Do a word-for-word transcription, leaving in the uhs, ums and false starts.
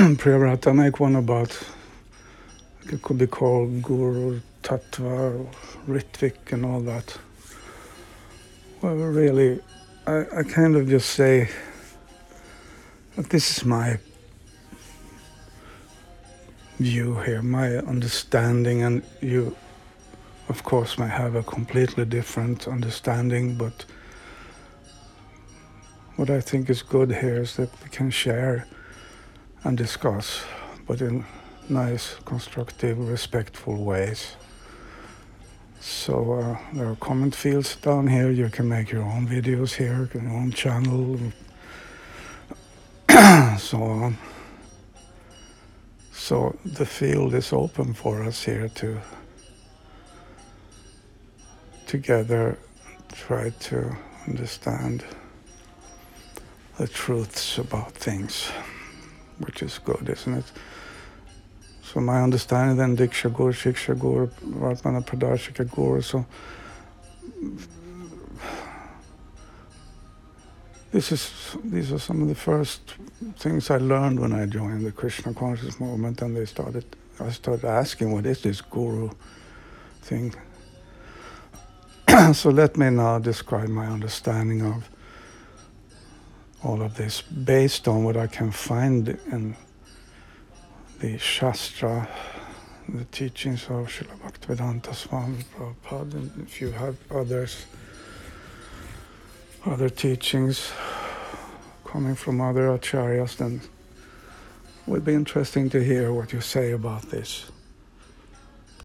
Priyavrata make one about, it could be called Guru, Tattva, or Ritvik and all that. Well, really, I, I kind of just say that this is my view here, my understanding, and you, of course, may have a completely different understanding, but what I think is good here is that we can share and discuss, but in nice, constructive, respectful ways. So uh, there are comment fields down here. You can make your own videos here, your own channel, and so on. So the field is open for us here to together try to understand the truths about things, which is good, isn't it? So my understanding then, Diksha Guru, Shiksha Guru, Vartmana Pradarshika Guru, so this is, these are some of the first things I learned when I joined the Krishna conscious movement, and they started, I started asking, what is this Guru thing? So let me now describe my understanding of all of this based on what I can find in the Shastra, the teachings of Srila Bhaktivedanta Swami Prabhupada, and if you have others, other teachings coming from other acharyas, then it would be interesting to hear what you say about this.